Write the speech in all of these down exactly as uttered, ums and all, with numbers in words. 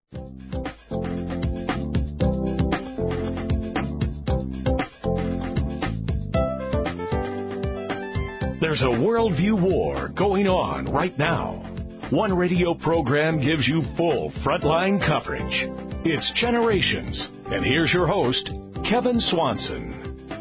There's a worldview war going on right now. One radio program gives you full frontline coverage. It's Generations. And here's your host, Kevin Swanson.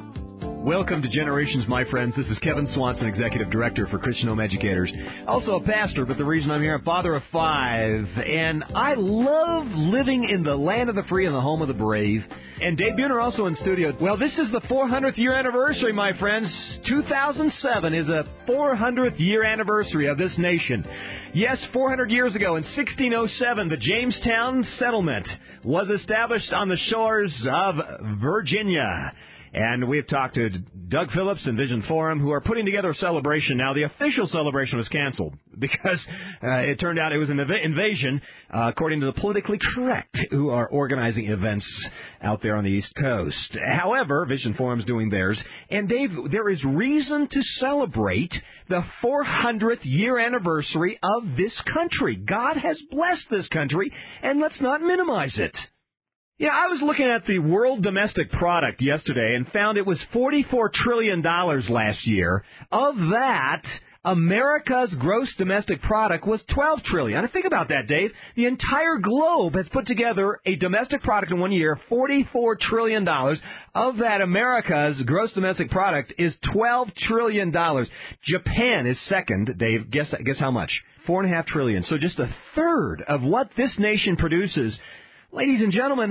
Welcome to Generations, my friends. This is Kevin Swanson, Executive Director for Christian Home Educators. Also a pastor, but the reason I'm here, I'm father of five. And I love living in the land of the free and the home of the brave. And Dave Buhner also in studio. Well, this is the four hundredth year anniversary, my friends. two thousand seven is a four hundredth year anniversary of this nation. Yes, four hundred years ago in sixteen oh seven, the Jamestown Settlement was established on the shores of Virginia. And we've talked to Doug Phillips and Vision Forum, who are putting together a celebration. Now, the official celebration was canceled because uh, it turned out it was an ev- invasion, uh, according to the politically correct, who are organizing events out there on the East Coast. However, Vision Forum's doing theirs. And, Dave, there is reason to celebrate the four hundredth year anniversary of this country. God has blessed this country, and let's not minimize it. Yeah, I was looking at the world domestic product yesterday and found it was forty-four trillion dollars last year. Of that, America's gross domestic product was twelve trillion dollars. And think about that, Dave. The entire globe has put together a domestic product in one year, forty-four trillion dollars. Of that, America's gross domestic product is twelve trillion dollars. Japan is second, Dave. Guess, guess how much? four point five trillion dollars. So just a third of what this nation produces. Ladies and gentlemen,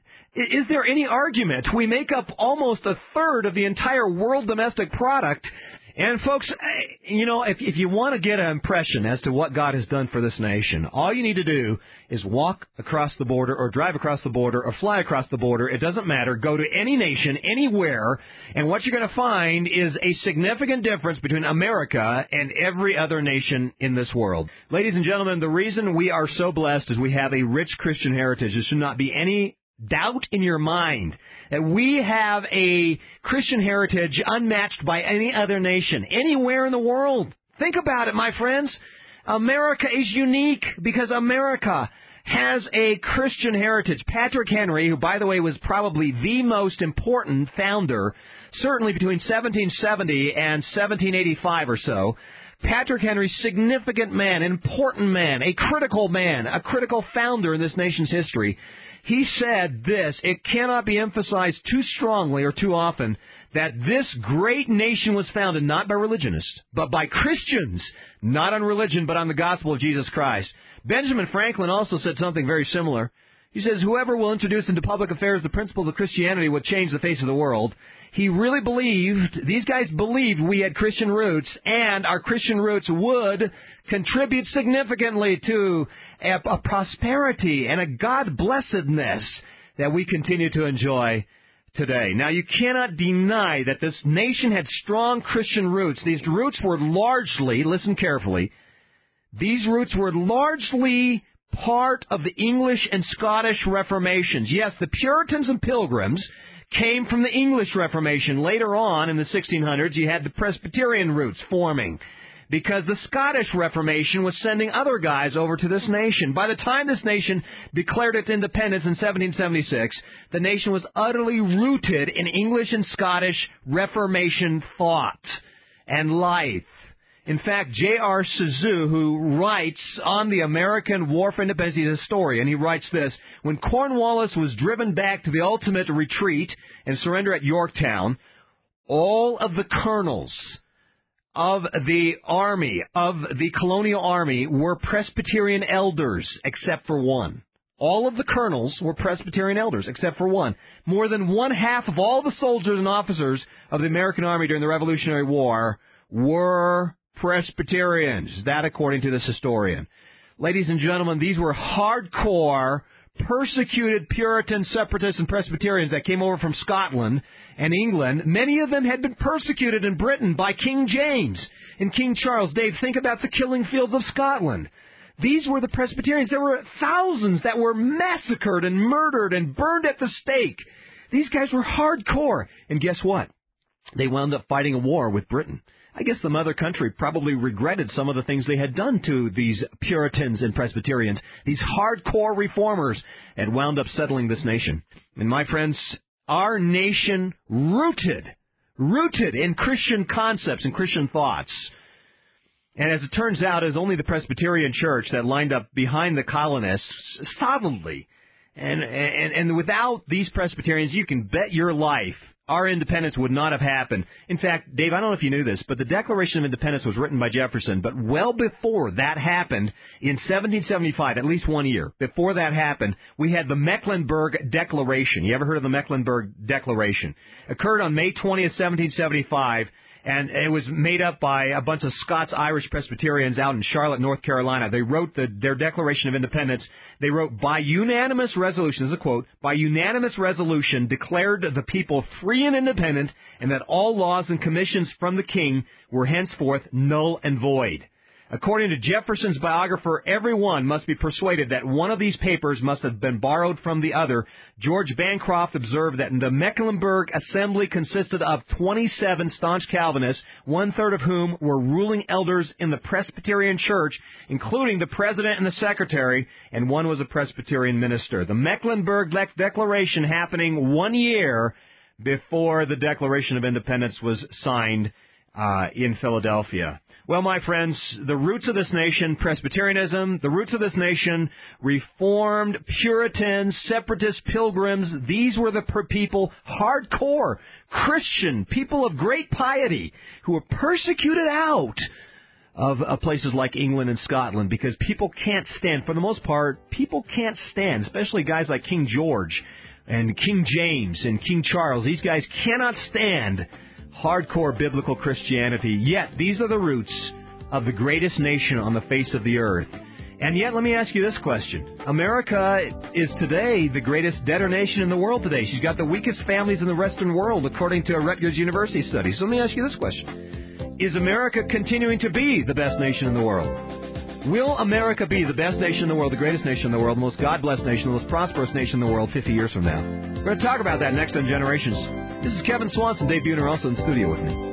is there any argument? We make up almost a third of the entire world domestic product. And folks, you know, if, if you want to get an impression as to what God has done for this nation, all you need to do is walk across the border or drive across the border or fly across the border. It doesn't matter. Go to any nation, anywhere, and what you're going to find is a significant difference between America and every other nation in this world. Ladies and gentlemen, the reason we are so blessed is we have a rich Christian heritage. There should not be any doubt in your mind that we have a Christian heritage unmatched by any other nation, anywhere in the world. Think about it, my friends. America is unique because America has a Christian heritage. Patrick Henry, who, by the way, was probably the most important founder, certainly between seventeen seventy and seventeen eighty-five or so, Patrick Henry, significant man, important man, a critical man, a critical founder in this nation's history. He said this: it cannot be emphasized too strongly or too often that this great nation was founded not by religionists, but by Christians, not on religion, but on the gospel of Jesus Christ. Benjamin Franklin also said something very similar. He says, whoever will introduce into public affairs the principles of Christianity would change the face of the world. He really believed, these guys believed we had Christian roots, and our Christian roots would contribute significantly to a, a prosperity and a God-blessedness that we continue to enjoy today. Now, you cannot deny that this nation had strong Christian roots. These roots were largely, listen carefully, these roots were largely part of the English and Scottish Reformations. Yes, the Puritans and Pilgrims came from the English Reformation. Later on in the sixteen hundreds, you had the Presbyterian roots forming because the Scottish Reformation was sending other guys over to this nation. By the time this nation declared its independence in seventeen seventy-six, the nation was utterly rooted in English and Scottish Reformation thought and life. In fact, J R Suzhou, who writes on the American War for Independence, he's a historian, he writes this: when Cornwallis was driven back to the ultimate retreat and surrender at Yorktown, all of the colonels of the army, of the colonial army, were Presbyterian elders, except for one. All of the colonels were Presbyterian elders, except for one. More than one half of all the soldiers and officers of the American army during the Revolutionary War were Presbyterians. That, according to this historian. Ladies and gentlemen, these were hardcore, persecuted Puritan separatists and Presbyterians that came over from Scotland and England. Many of them had been persecuted in Britain by King James and King Charles. Dave, think about the killing fields of Scotland. These were the Presbyterians. There were thousands that were massacred and murdered and burned at the stake. These guys were hardcore. And guess what? They wound up fighting a war with Britain. I guess the mother country probably regretted some of the things they had done to these Puritans and Presbyterians, these hardcore reformers, and wound up settling this nation. And my friends, our nation rooted, rooted in Christian concepts and Christian thoughts. And as it turns out, it was only the Presbyterian Church that lined up behind the colonists solidly. And, and, and without these Presbyterians, you can bet your life our independence would not have happened. In fact, Dave, I don't know if you knew this, but the Declaration of Independence was written by Jefferson. But well before that happened, in seventeen seventy-five, at least one year before that happened, we had the Mecklenburg Declaration. You ever heard of the Mecklenburg Declaration? Occurred on May twentieth, seventeen seventy-five. And it was made up by a bunch of Scots-Irish Presbyterians out in Charlotte, North Carolina. They wrote the, their Declaration of Independence. They wrote, by unanimous resolution, this is a quote, by unanimous resolution declared the people free and independent, and that all laws and commissions from the king were henceforth null and void. According to Jefferson's biographer, everyone must be persuaded that one of these papers must have been borrowed from the other. George Bancroft observed that the Mecklenburg Assembly consisted of twenty-seven staunch Calvinists, one-third of whom were ruling elders in the Presbyterian Church, including the president and the secretary, and one was a Presbyterian minister. The Mecklenburg Declaration happening one year before the Declaration of Independence was signed uh, in Philadelphia. Well, my friends, the roots of this nation, Presbyterianism, the roots of this nation, Reformed, Puritans, Separatist, Pilgrims, these were the people, hardcore, Christian, people of great piety, who were persecuted out of uh, places like England and Scotland because people can't stand, for the most part, people can't stand, especially guys like King George and King James and King Charles. These guys cannot stand hardcore biblical Christianity, yet these are the roots of the greatest nation on the face of the earth. And yet, let me ask you this question. America is today the greatest debtor nation in the world today. She's got the weakest families in the Western world, according to a Rutgers University study. So let me ask you this question. Is America continuing to be the best nation in the world? Will America be the best nation in the world, the greatest nation in the world, the most God-blessed nation, the most prosperous nation in the world fifty years from now? We're going to talk about that next on Generations. This is Kevin Swanson. Dave Buhner also in the studio with me.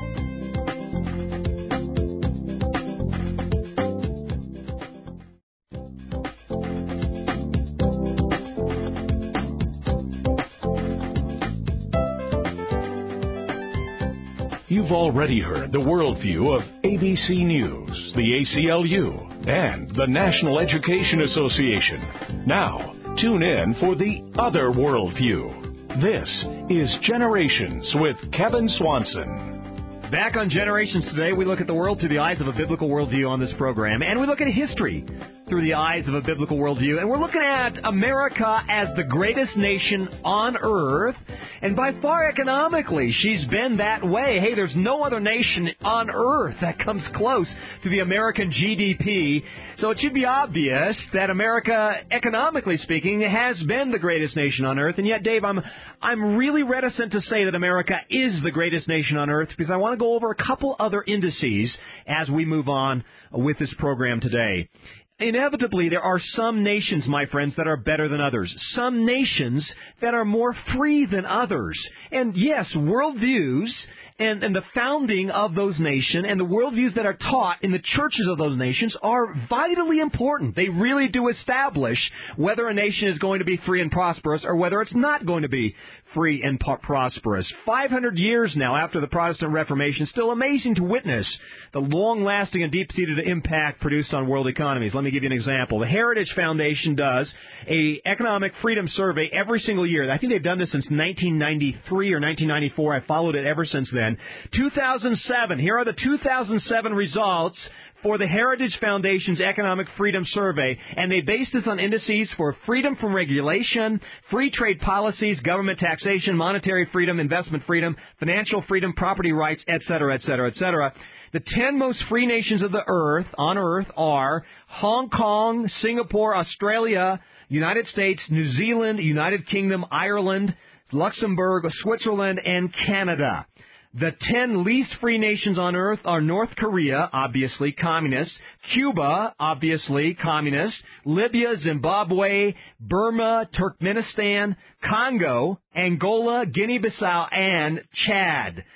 You've already heard the worldview of A B C News, the A C L U, and the National Education Association. Now, tune in for the other worldview. This is Generations with Kevin Swanson. Back on Generations today, we look at the world through the eyes of a biblical worldview on this program, and we look at history through the eyes of a biblical worldview, and we're looking at America as the greatest nation on earth, and by far economically, she's been that way. Hey, there's no other nation on earth that comes close to the American G D P, so it should be obvious that America, economically speaking, has been the greatest nation on earth, and yet, Dave, I'm, I'm really reticent to say that America is the greatest nation on earth, because I want to go over a couple other indices as we move on with this program today. Inevitably, there are some nations, my friends, that are better than others. Some nations that are more free than others. And yes, worldviews and, and the founding of those nations and the worldviews that are taught in the churches of those nations are vitally important. They really do establish whether a nation is going to be free and prosperous or whether it's not going to be free and prosperous. five hundred years now after the Protestant Reformation, still amazing to witness the long-lasting and deep-seated impact produced on world economies. Let me give you an example. The Heritage Foundation does a economic freedom survey every single year. I think they've done this since nineteen ninety-three or nineteen ninety-four. I followed it ever since then. two thousand seven. Here are the two thousand seven results for the Heritage Foundation's Economic Freedom Survey, and they base this on indices for freedom from regulation, free trade policies, government taxation, monetary freedom, investment freedom, financial freedom, property rights, et cetera, et cetera, et cetera. The ten most free nations of the earth, on earth, are Hong Kong, Singapore, Australia, United States, New Zealand, United Kingdom, Ireland, Luxembourg, Switzerland, and Canada. The ten least free nations on earth are North Korea, obviously communist, Cuba, obviously communist, Libya, Zimbabwe, Burma, Turkmenistan, Congo, Angola, Guinea-Bissau, and Chad.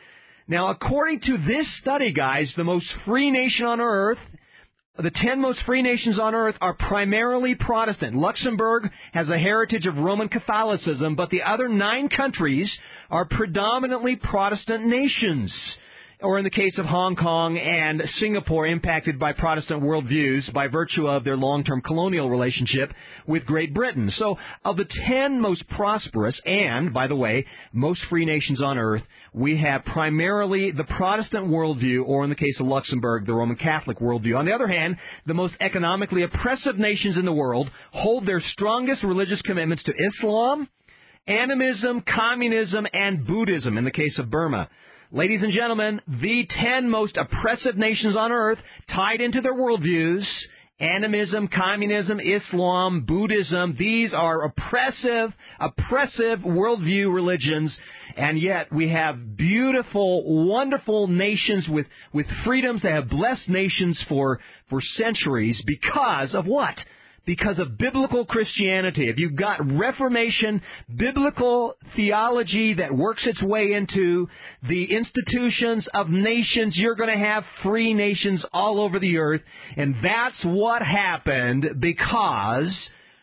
Now, according to this study, guys, the most free nation on earth, the ten most free nations on earth are primarily Protestant. Luxembourg has a heritage of Roman Catholicism, but the other nine countries are predominantly Protestant nations. Or in the case of Hong Kong and Singapore, impacted by Protestant worldviews by virtue of their long-term colonial relationship with Great Britain. So of the ten most prosperous and, by the way, most free nations on earth, we have primarily the Protestant worldview, or in the case of Luxembourg, the Roman Catholic worldview. On the other hand, the most economically oppressive nations in the world hold their strongest religious commitments to Islam, animism, communism, and Buddhism, in the case of Burma. Ladies and gentlemen, the ten most oppressive nations on earth, tied into their worldviews, animism, communism, Islam, Buddhism, these are oppressive, oppressive worldview religions, and yet we have beautiful, wonderful nations with, with freedoms that have blessed nations for, for centuries because of what? Because of biblical Christianity. If you've got Reformation, biblical theology that works its way into the institutions of nations, you're going to have free nations all over the earth. And that's what happened because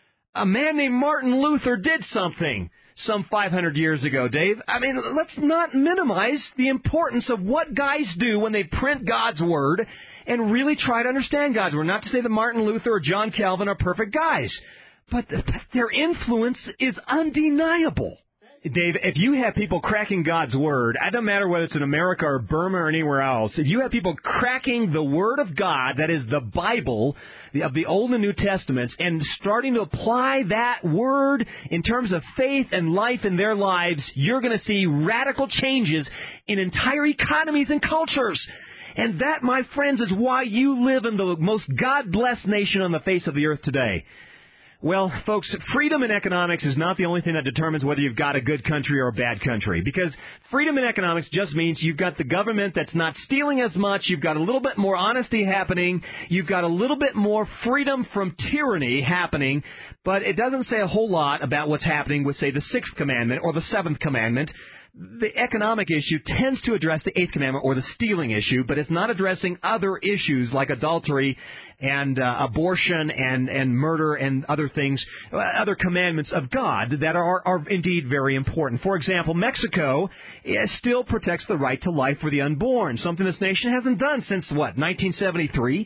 a man named Martin Luther did something some five hundred years ago, Dave. I mean, let's not minimize the importance of what guys do when they print God's Word and really try to understand God's Word. Not to say that Martin Luther or John Calvin are perfect guys, but their influence is undeniable. Dave, if you have people cracking God's Word, it doesn't matter whether it's in America or Burma or anywhere else, if you have people cracking the Word of God, that is the Bible, the, of the Old and New Testaments, and starting to apply that Word in terms of faith and life in their lives, you're going to see radical changes in entire economies and cultures. And that, my friends, is why you live in the most God-blessed nation on the face of the earth today. Well, folks, freedom in economics is not the only thing that determines whether you've got a good country or a bad country. Because freedom in economics just means you've got the government that's not stealing as much, you've got a little bit more honesty happening, you've got a little bit more freedom from tyranny happening, but it doesn't say a whole lot about what's happening with, say, the Sixth Commandment or the Seventh Commandment. The economic issue tends to address the Eighth Commandment or the stealing issue, but it's not addressing other issues like adultery and uh, abortion and, and murder and other things, uh, other commandments of God that are, are indeed very important. For example, Mexico still protects the right to life for the unborn, something this nation hasn't done since, what, nineteen seventy-three?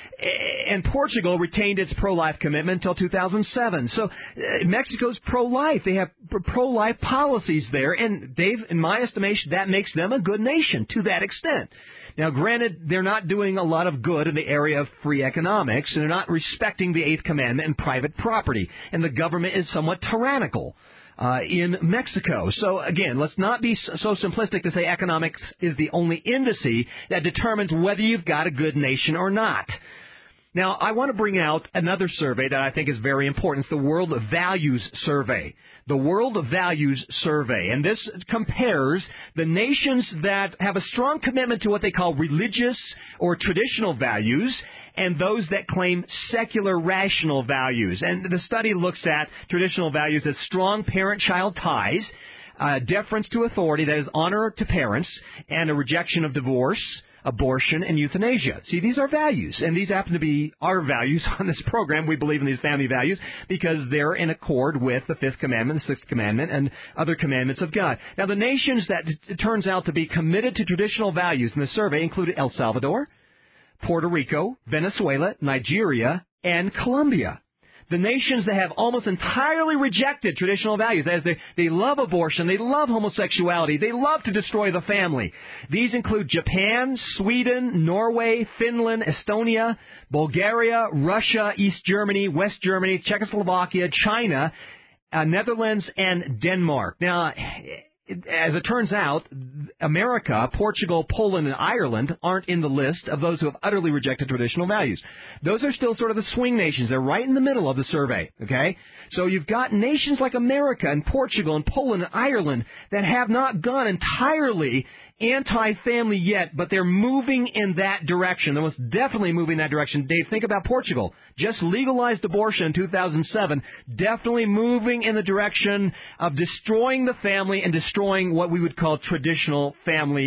And Portugal retained its pro-life commitment until two thousand seven. So uh, Mexico's pro-life. They have pro-life policies there. And, Dave, in my estimation, that makes them a good nation to that extent. Now, granted, they're not doing a lot of good in the area of free economics, and they're not respecting the Eighth Commandment and private property. And the government is somewhat tyrannical uh, in Mexico. So, again, let's not be so simplistic to say economics is the only indice that determines whether you've got a good nation or not. Now, I want to bring out another survey that I think is very important. It's the World Values Survey. The World Values Survey. And this compares the nations that have a strong commitment to what they call religious or traditional values and those that claim secular rational values. And the study looks at traditional values as strong parent-child ties, uh, deference to authority, that is honor to parents, and a rejection of divorce, abortion, and euthanasia. See, these are values, and these happen to be our values on this program. We believe in these family values because they're in accord with the Fifth Commandment, the Sixth Commandment, and other commandments of God. Now, the nations that it turns out to be committed to traditional values in the survey included El Salvador, Puerto Rico, Venezuela, Nigeria, and Colombia. The nations that have almost entirely rejected traditional values, that is, they, they love abortion, they love homosexuality, they love to destroy the family. These include Japan, Sweden, Norway, Finland, Estonia, Bulgaria, Russia, East Germany, West Germany, Czechoslovakia, China, uh, Netherlands, and Denmark. Now, as it turns out, America, Portugal, Poland, and Ireland aren't in the list of those who have utterly rejected traditional values. Those are still sort of the swing nations. They're right in the middle of the survey, okay? So you've got nations like America and Portugal and Poland and Ireland that have not gone entirely anti-family yet, but they're moving in that direction. They're most definitely moving in that direction. Dave, think about Portugal. Just legalized abortion in two thousand seven, definitely moving in the direction of destroying the family and destroying what we would call traditional family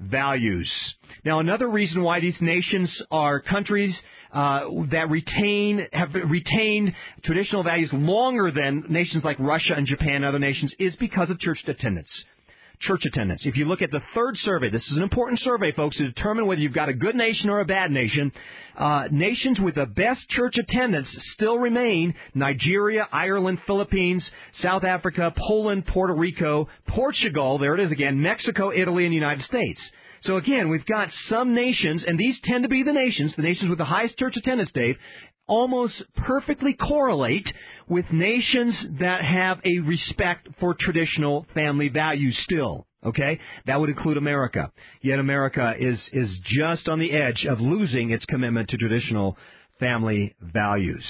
values. Now, another reason why these nations are countries uh, that retain have retained traditional values longer than nations like Russia and Japan and other nations is because of church attendance. Church attendance. If you look at the third survey, this is an important survey, folks, to determine whether you've got a good nation or a bad nation. Uh, nations with the best church attendance still remain Nigeria, Ireland, Philippines, South Africa, Poland, Puerto Rico, Portugal, there it is again, Mexico, Italy, and the United States. So again, we've got some nations, and these tend to be the nations, the nations with the highest church attendance, Dave, almost perfectly correlate with nations that have a respect for traditional family values still. Okay? That would include America. Yet America is, is just on the edge of losing its commitment to traditional family values.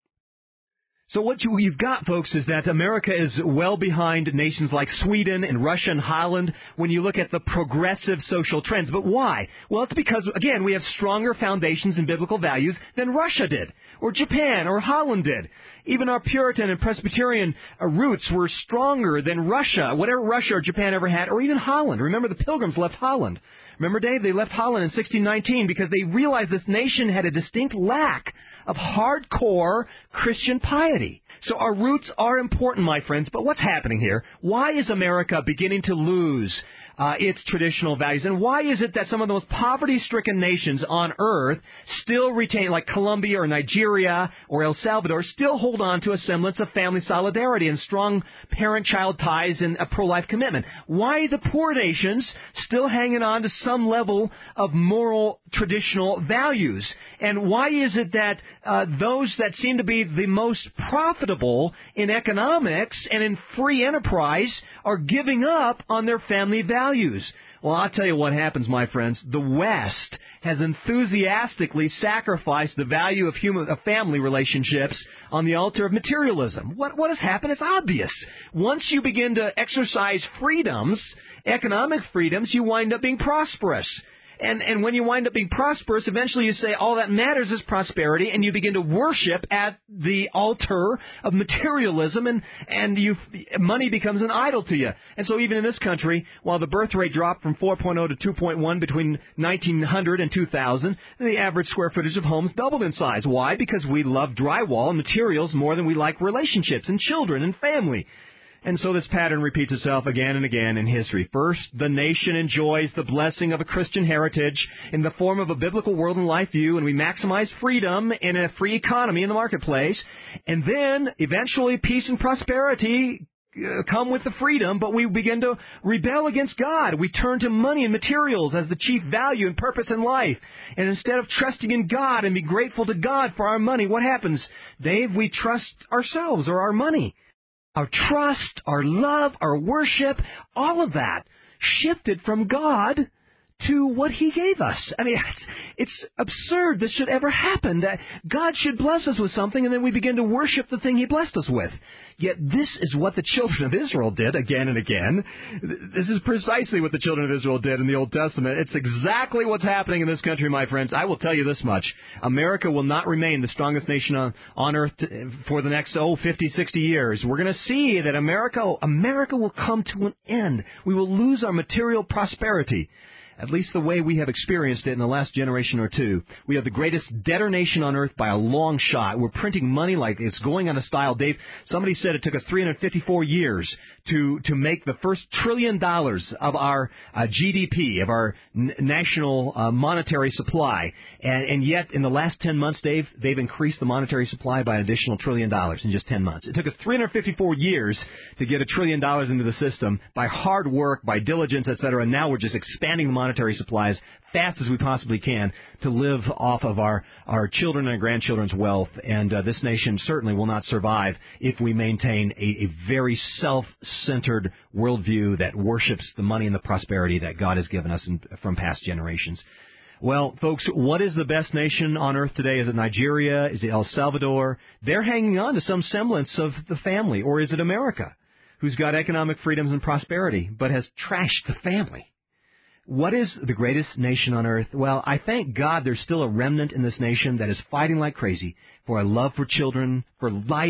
So what you, you've got, folks, is that America is well behind nations like Sweden and Russia and Holland when you look at the progressive social trends. But why? Well, it's because, again, we have stronger foundations in biblical values than Russia did, or Japan, or Holland did. Even our Puritan and Presbyterian uh, roots were stronger than Russia, whatever Russia or Japan ever had, or even Holland. Remember, the Pilgrims left Holland. Remember, Dave, they left Holland in sixteen nineteen because they realized this nation had a distinct lack of hardcore Christian piety. So our roots are important, my friends, but what's happening here? Why is America beginning to lose uh, its traditional values? And why is it that some of the most poverty-stricken nations on earth still retain, like Colombia or Nigeria or El Salvador, still hold on to a semblance of family solidarity and strong parent-child ties and a pro-life commitment? Why are the poor nations still hanging on to some level of moral traditional values? And why is it that uh, those that seem to be the most profitable in economics and in free enterprise are giving up on their family values? Well, I'll tell you what happens, my friends. The West has enthusiastically sacrificed the value of human of family relationships on the altar of materialism. What, what has happened is obvious. Once you begin to exercise freedoms, economic freedoms, you wind up being prosperous. And and when you wind up being prosperous, eventually you say all that matters is prosperity, and you begin to worship at the altar of materialism, and and you money becomes an idol to you. And so even in this country, while the birth rate dropped from four point oh to two point one between nineteen hundred and two thousand, the average square footage of homes doubled in size. Why? Because we love drywall and materials more than we like relationships and children and family. And so this pattern repeats itself again and again in history. First, the nation enjoys the blessing of a Christian heritage in the form of a biblical world and life view, and we maximize freedom in a free economy in the marketplace. And then, eventually, peace and prosperity uh, come with the freedom, but we begin to rebel against God. We turn to money and materials as the chief value and purpose in life. And instead of trusting in God and be grateful to God for our money, what happens, Dave? We trust ourselves or our money. Our trust, our love, our worship, all of that shifted from God to what He gave us. I mean, it's, it's absurd this should ever happen, that God should bless us with something and then we begin to worship the thing He blessed us with. Yet this is what the children of Israel did again and again. This is precisely what the children of Israel did in the Old Testament. It's exactly what's happening in this country, my friends. I will tell you this much. America will not remain the strongest nation on, on earth to, for the next, oh, fifty, sixty years. We're going to see that America, America will come to an end. We will lose our material prosperity. At least the way we have experienced it in the last generation or two. We have the greatest debtor nation on earth by a long shot. We're printing money like it's going out of style. Dave, somebody said it took us three hundred fifty-four years to, to make the first trillion dollars of our uh, G D P, of our n- national uh, monetary supply. And, and yet, in the last ten months, Dave, they've increased the monetary supply by an additional trillion dollars in just ten months. It took us three hundred fifty-four years to get a trillion dollars into the system by hard work, by diligence, et cetera. And now we're just expanding the monetary monetary supply as fast as we possibly can to live off of our, our children and grandchildren's wealth. And uh, this nation certainly will not survive if we maintain a, a very self-centered worldview that worships the money and the prosperity that God has given us in, from past generations. Well, folks, what is the best nation on earth today? Is it Nigeria? Is it El Salvador? They're hanging on to some semblance of the family. Or is it America, who's got economic freedoms and prosperity, but has trashed the family? What is the greatest nation on earth? Well, I thank God there's still a remnant in this nation that is fighting like crazy for a love for children, for life,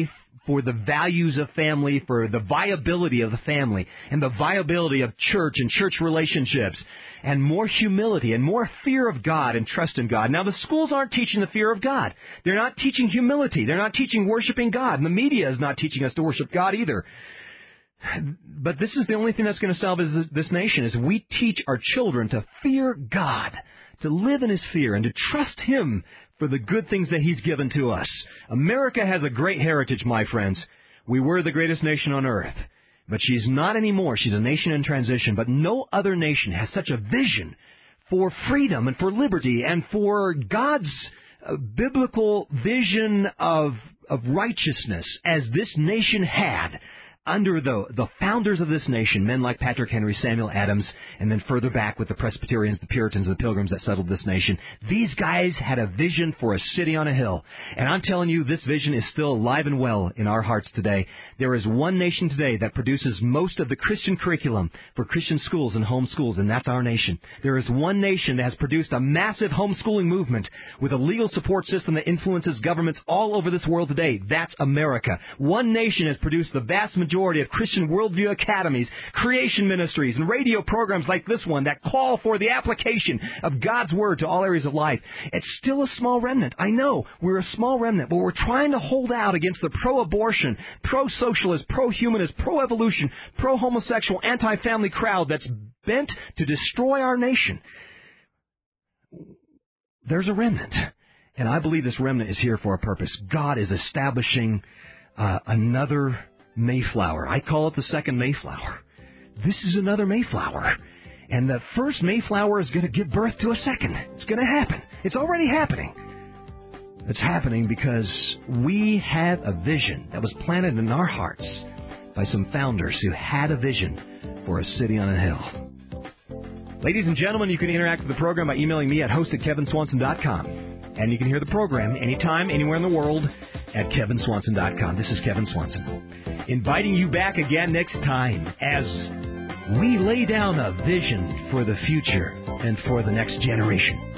for the values of family, for the viability of the family, and the viability of church and church relationships, and more humility and more fear of God and trust in God. Now, the schools aren't teaching the fear of God. They're not teaching humility. They're not teaching worshiping God. And the media is not teaching us to worship God either. But this is the only thing that's going to salve this nation, is we teach our children to fear God, to live in His fear, and to trust Him for the good things that He's given to us. America has a great heritage, my friends. We were the greatest nation on earth. But she's not anymore. She's a nation in transition. But no other nation has such a vision for freedom and for liberty and for God's uh, biblical vision of, of righteousness as this nation had under the, the founders of this nation, men like Patrick Henry, Samuel Adams, and then further back with the Presbyterians, the Puritans, and the Pilgrims that settled this nation. These guys had a vision for a city on a hill. And I'm telling you, this vision is still alive and well in our hearts today. There is one nation today that produces most of the Christian curriculum for Christian schools and home schools, and that's our nation. There is one nation that has produced a massive homeschooling movement with a legal support system that influences governments all over this world today. That's America. One nation has produced the vast majority of Christian worldview academies, creation ministries, and radio programs like this one that call for the application of God's Word to all areas of life. It's still a small remnant. I know we're a small remnant, but we're trying to hold out against the pro-abortion, pro-socialist, pro-humanist, pro-evolution, pro-homosexual, anti-family crowd that's bent to destroy our nation. There's a remnant, and I believe this remnant is here for a purpose. God is establishing uh, another Mayflower. I call it the second Mayflower. This is another Mayflower. And the first Mayflower is going to give birth to a second. It's going to happen. It's already happening. It's happening because we had a vision that was planted in our hearts by some founders who had a vision for a city on a hill. Ladies and gentlemen, you can interact with the program by emailing me at host at kevin swanson dot com. And you can hear the program anytime, anywhere in the world at kevin swanson dot com. This is Kevin Swanson, inviting you back again next time as we lay down a vision for the future and for the next generation.